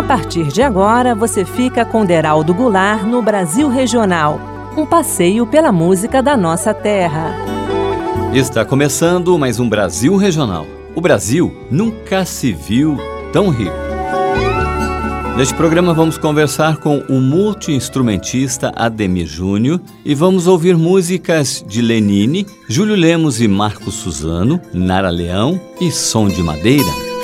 A partir de agora, você fica com Deraldo Goulart no Brasil Regional, um passeio pela música da nossa terra. Está começando mais um Brasil Regional. O Brasil nunca se viu tão rico. Neste programa vamos conversar com o multi-instrumentista Ademir Júnior e vamos ouvir músicas de Lenine, Júlio Lemos e Marcos Suzano, Nara Leão e Som de Madeira.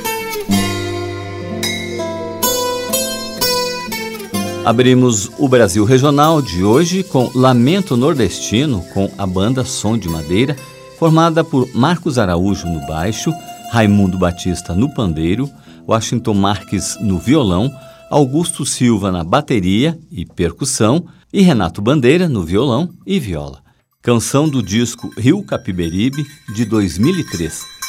Abrimos o Brasil Regional de hoje com Lamento Nordestino, com a banda Som de Madeira, formada por Marcos Araújo no baixo, Raimundo Batista no pandeiro, Washington Marques no violão, Augusto Silva na bateria e percussão e Renato Bandeira no violão e viola. Canção do disco Rio Capiberibe, de 2003.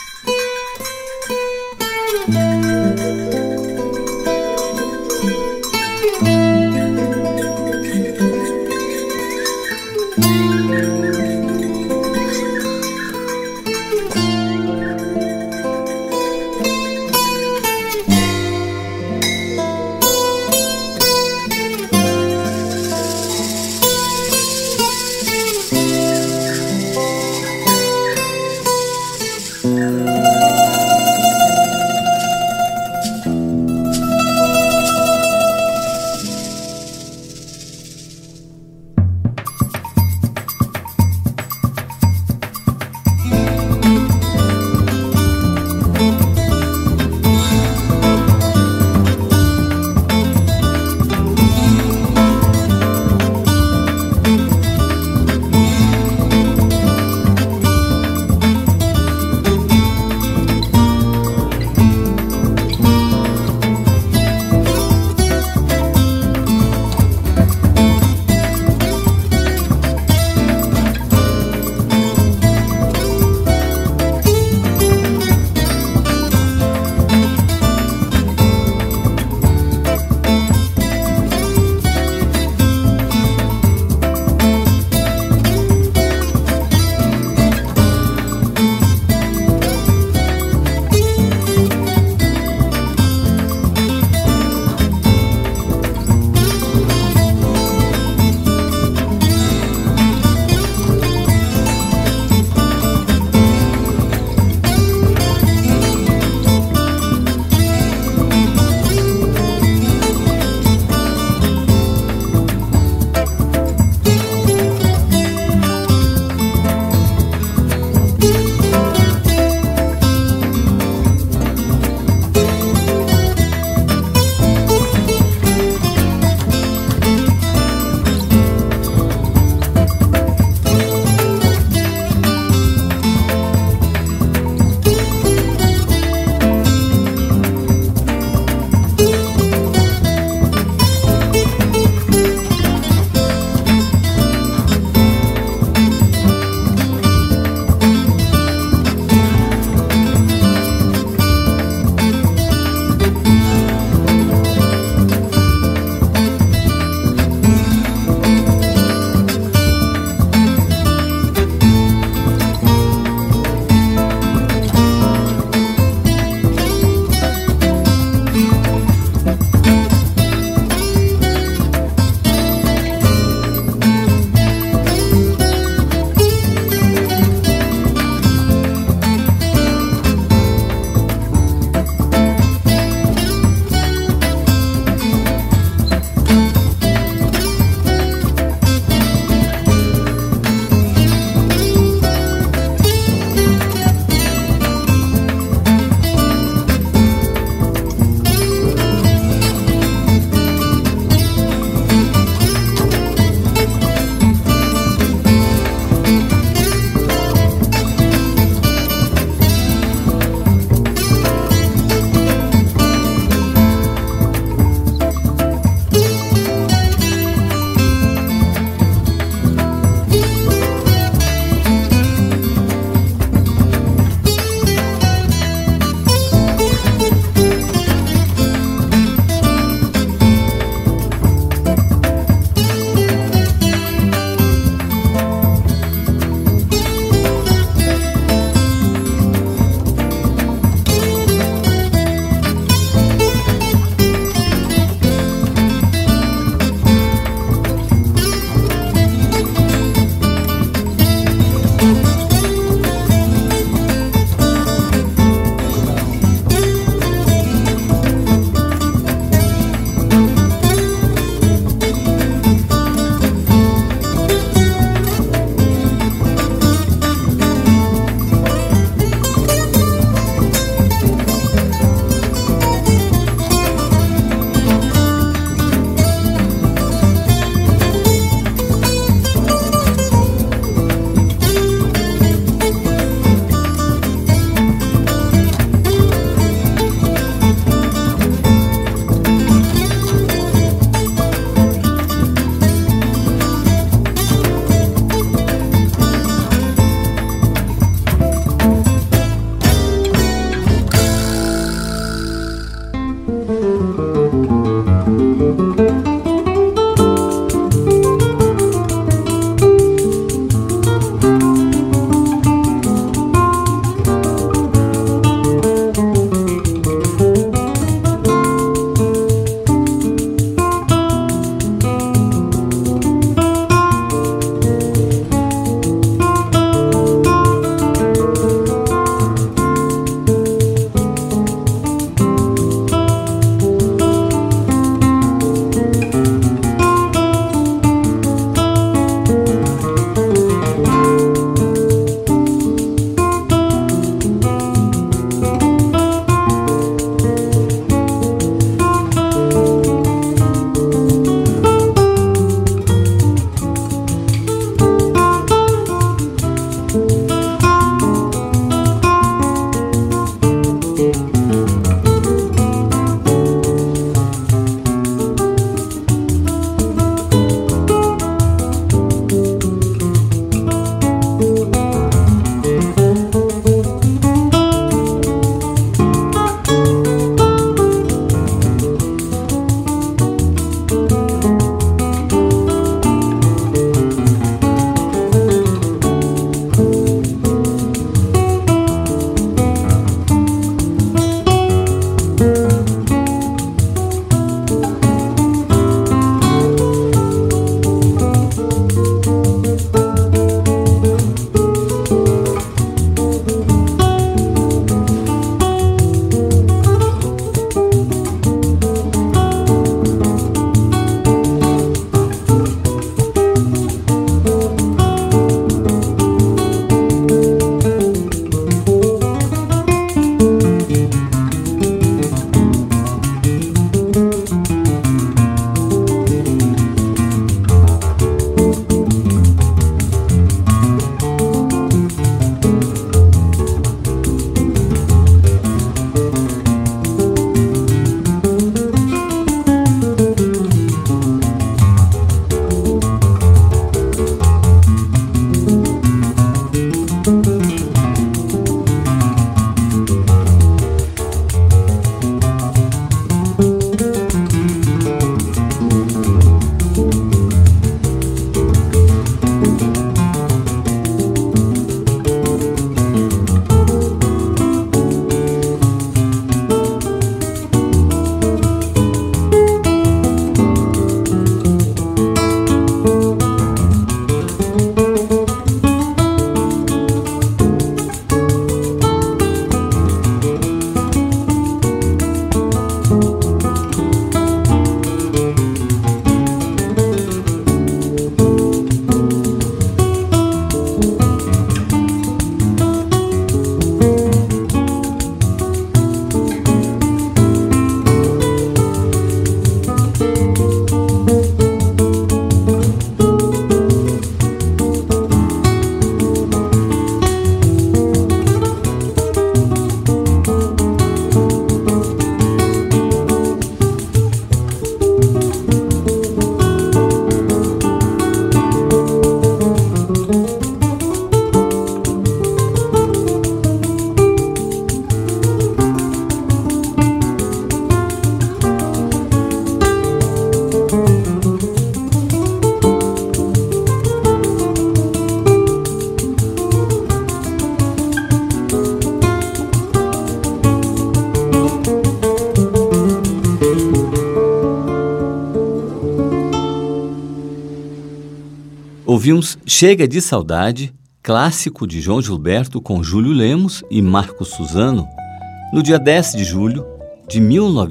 Ouvimos Chega de Saudade, clássico de João Gilberto com Júlio Lemos e Marcos Suzano. No dia 10 de julho de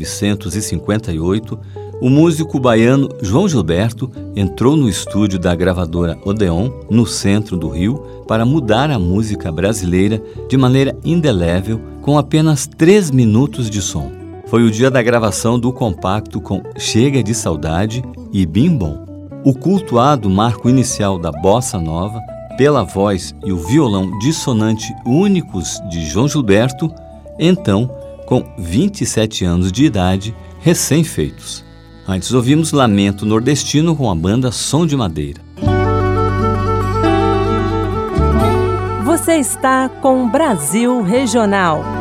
1958, o músico baiano João Gilberto entrou no estúdio da gravadora Odeon, no centro do Rio, para mudar a música brasileira de maneira indelével, com apenas 3 minutos de som. Foi o dia da gravação do compacto com Chega de Saudade e Bim Bom. O cultuado marco inicial da bossa nova, pela voz e o violão dissonante únicos de João Gilberto, então com 27 anos de idade, recém-feitos. Antes ouvimos Lamento Nordestino com a banda Som de Madeira. Você está com Brasil Regional.